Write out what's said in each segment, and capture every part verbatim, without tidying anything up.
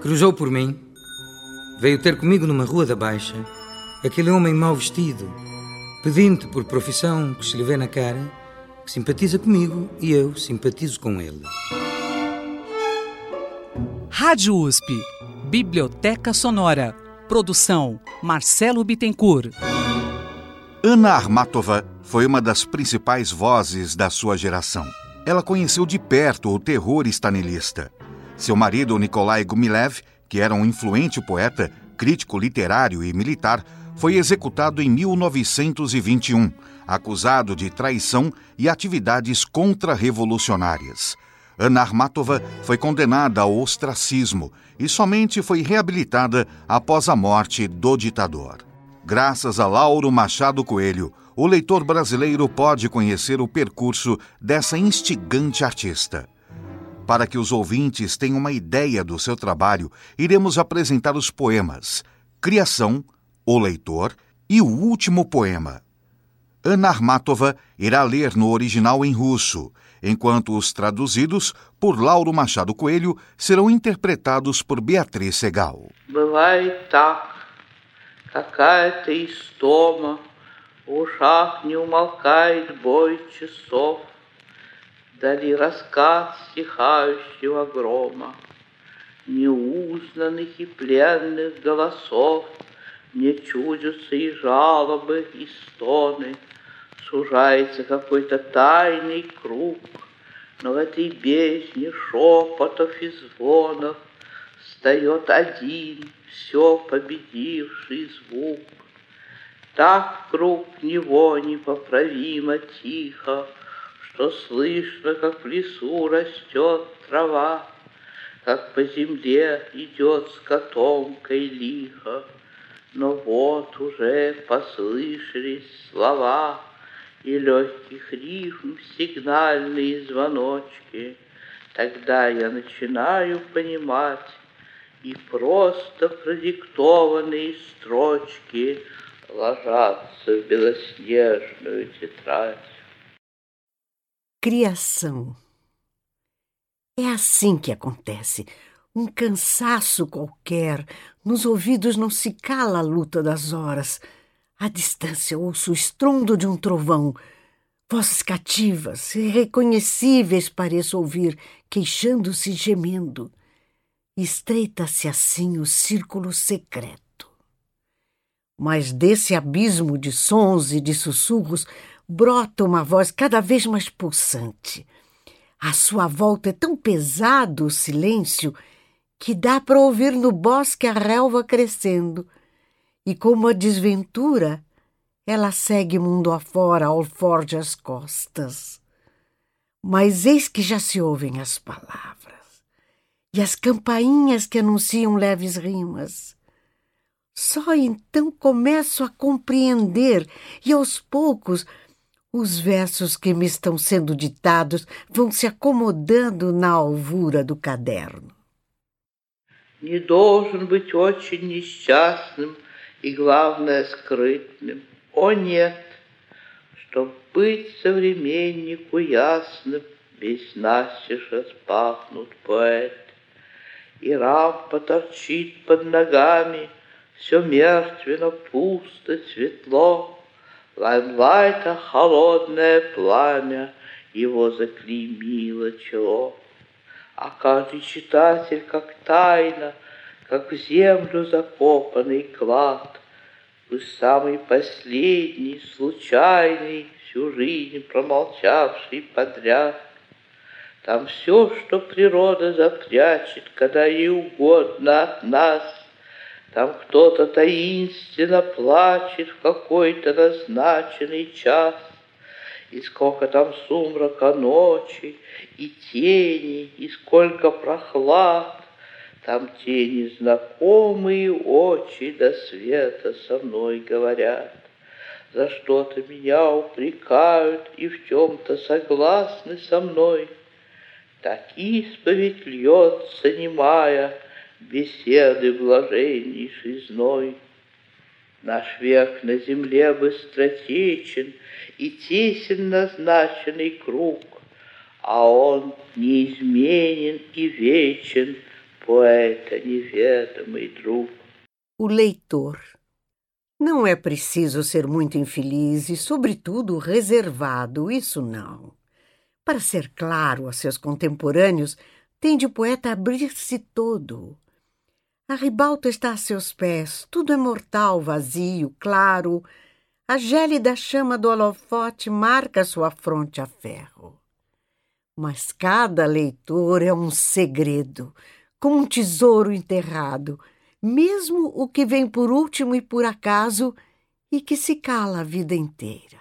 cruzou por mim. Veio ter comigo numa rua da Baixa aquele homem mal vestido, pedinte por profissão que se lhe vê na cara, que simpatiza comigo e eu simpatizo com ele. Rádio U S P, Biblioteca Sonora. Produção Marcelo Bittencourt. Anna Akhmatova foi uma das principais vozes da sua geração. Ela conheceu de perto o terror stalinista. Seu marido, Nikolai Gumilev, que era um influente poeta, crítico literário e militar, foi executado em mil novecentos e vinte e um, acusado de traição e atividades contra-revolucionárias. Anna Akhmatova foi condenada ao ostracismo e somente foi reabilitada após a morte do ditador. Graças a Lauro Machado Coelho, o leitor brasileiro pode conhecer o percurso dessa instigante artista. Para que os ouvintes tenham uma ideia do seu trabalho, iremos apresentar os poemas Criação, O Leitor e o último poema. Anna Akhmatova irá ler no original em russo, enquanto os traduzidos por Lauro Machado Coelho serão interpretados por Beatriz Segal. Бывает так, какая-то истома, в ушах не умолкает бой часов, вдали раскат стихающего грома, неузнанных и пленных голосов, мне чудятся и жалобы, и стоны. Сужается какой-то тайный круг, но в этой бездне шепотов и звонов встает один, все победивший звук. Так круг него непоправимо тихо, что слышно, как в лесу растет трава, как по земле идет с котомкой лихо. Но вот уже послышались слова и легких рифм сигнальные звоночки. Тогда я начинаю понимать, и просто продиктованные строчки ложатся в белоснежную тетрадь. Criação. É assim que acontece. Um cansaço qualquer, nos ouvidos não se cala a luta das horas. À distância ouço o estrondo de um trovão. Vozes cativas, irreconhecíveis pareço ouvir, queixando-se e gemendo. Estreita-se assim o círculo secreto. Mas desse abismo de sons e de sussurros brota uma voz cada vez mais pulsante. À sua volta é tão pesado o silêncio que dá para ouvir no bosque a relva crescendo, e como a desventura, ela segue mundo afora ao forge as costas. Mas eis que já se ouvem as palavras, e as campainhas que anunciam leves rimas. Só então começo a compreender, e aos poucos os versos que me estão sendo ditados vão se acomodando na alvura do caderno. Не должен быть очень несчастным и, главное, скрытным. О нет, чтоб быть современнику ясным, весь настежь распахнут поэт. И рампа торчит под ногами, все мертвенно, пусто, светло. Лаймлайта холодное пламя его заклеймило чело. А каждый читатель, как тайна, как в землю закопанный клад, пусть самый последний, случайный, всю жизнь промолчавший подряд. Там все, что природа запрячет, когда ей угодно от нас. Там кто-то таинственно плачет в какой-то назначенный час. И сколько там сумрака ночи, и тени, и сколько прохлад. Там тени знакомые очи до света со мной говорят. За что-то меня упрекают и в чем-то согласны со мной. Так исповедь льется немая, беседы блаженнейший зной. Наш век на земле быстротечен, и тесен назначенный круг, а он неизменен и вечен, Poeta неведомый друг. O leitor. Não é preciso ser muito infeliz e, sobretudo, reservado, isso não. Para ser claro a seus contemporâneos, tem de poeta abrir-se todo. A ribalta está a seus pés, tudo é mortal, vazio, claro. A gélida chama do holofote marca sua fronte a ferro. Mas cada leitor é um segredo, como um tesouro enterrado, mesmo o que vem por último e por acaso e que se cala a vida inteira.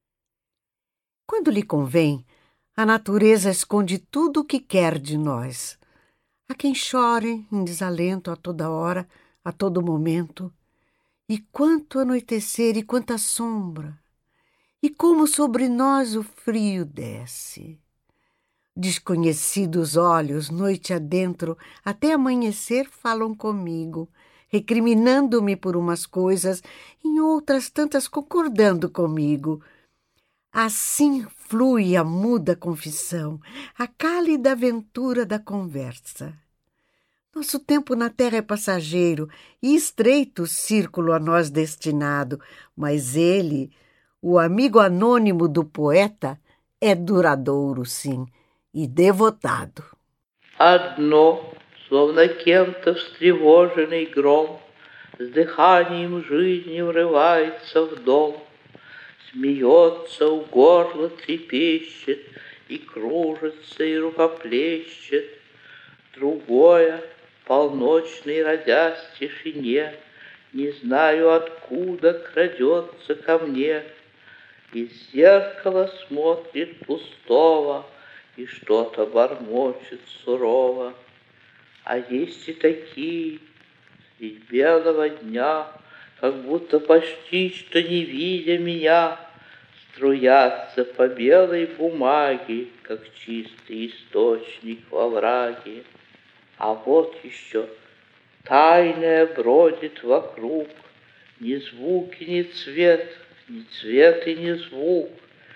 Quando lhe convém, a natureza esconde tudo o que quer de nós. Há quem chore em desalento a toda hora, a todo momento. E quanto anoitecer e quanta sombra! E como sobre nós o frio desce! Desconhecidos olhos, noite adentro, até amanhecer falam comigo, recriminando-me por umas coisas, em outras tantas concordando comigo. Assim flui a muda confissão, a cálida aventura da conversa. Nosso tempo na terra é passageiro e estreito círculo a nós destinado, mas ele, o amigo anônimo do poeta, é duradouro, sim, и девотаду. Одно, словно кем-то встревоженный гром, с дыханием жизни врывается в дом, смеется, у горла трепещет, и кружится, и рукоплещет. Другое, полночный, родясь в тишине, не знаю откуда крадется ко мне, из зеркала смотрит пустого и что-то бормочет сурово. А есть и такие, средь белого дня, как будто почти что не видя меня, струятся по белой бумаге, как чистый источник во враге. А вот еще тайное бродит вокруг, ни звук и ни цвет, ни цвет и ни звук.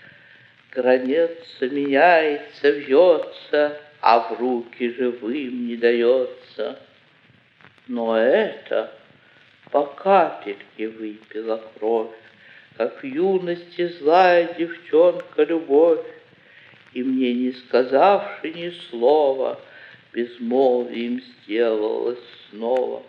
Граница меняется, вьется, а в руки живым не дается. Но это по капельке выпила кровь, как в юности злая девчонка любовь, и мне, не сказавши ни слова, безмолвием сделалось снова.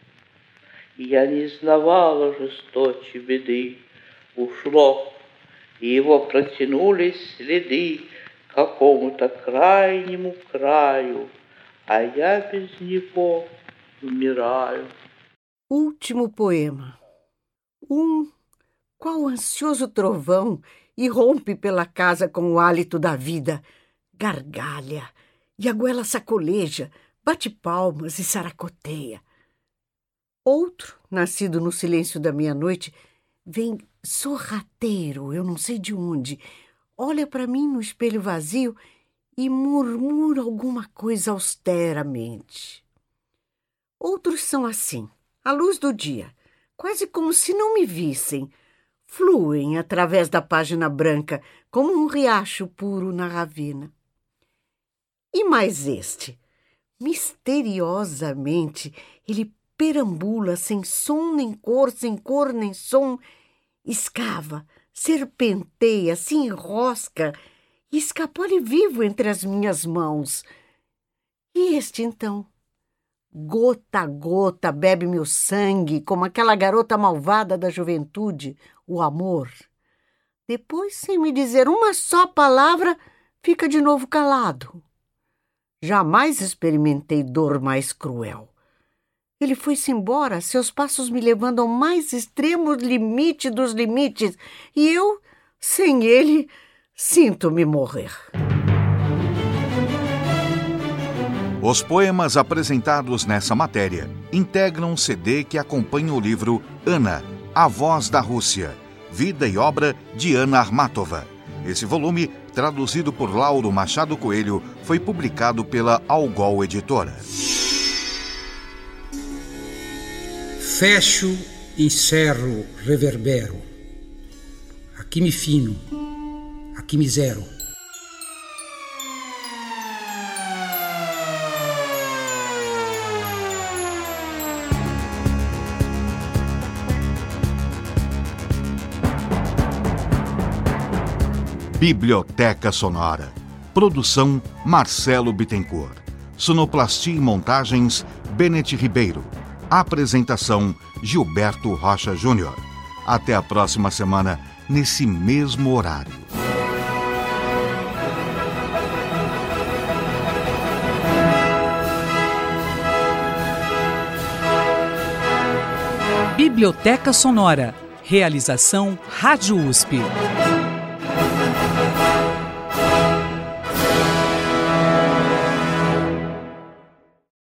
И я не знавала жесточе беды, ушло, и его протянулись следы к какому-то крайнему краю, а я без него умираю. Último poema. Um, qual ansioso trovão, irrompe pela casa com o hálito da vida, gargalha, e a goela sacoleja, bate palmas e saracoteia. Outro, nascido no silêncio da meia-noite, vem sorrateiro, eu não sei de onde, olha para mim no espelho vazio e murmura alguma coisa austeramente. Outros são assim, à luz do dia, quase como se não me vissem, fluem através da página branca como um riacho puro na ravina. E mais este, misteriosamente, ele perambula sem som nem cor, sem cor nem som, escava, serpenteia, se enrosca e escapole vivo entre as minhas mãos. E este, então, gota a gota bebe meu sangue, como aquela garota malvada da juventude, o amor. Depois, sem me dizer uma só palavra, fica de novo calado. Jamais experimentei dor mais cruel. Ele foi-se embora, seus passos me levando ao mais extremo limite dos limites, e eu, sem ele, sinto-me morrer. Os poemas apresentados nessa matéria integram um C D que acompanha o livro Ana, a Voz da Rússia, Vida e Obra de Ana Akhmatova. Esse volume, traduzido por Lauro Machado Coelho, foi publicado pela Algol Editora. Fecho, encerro, reverbero. Aqui me fino, aqui me zero. Biblioteca Sonora. Produção Marcelo Bittencourt. Sonoplastia e montagens Bennett Ribeiro. Apresentação Gilberto Rocha Júnior. Até a próxima semana, nesse mesmo horário. Biblioteca Sonora. Realização Rádio U S P.